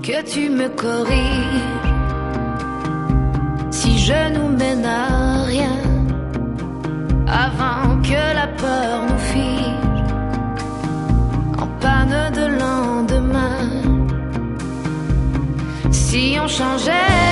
que tu me corriges. Si je nous mène à rien, avant que la peur nous fige, en panne de lendemain, si on changeait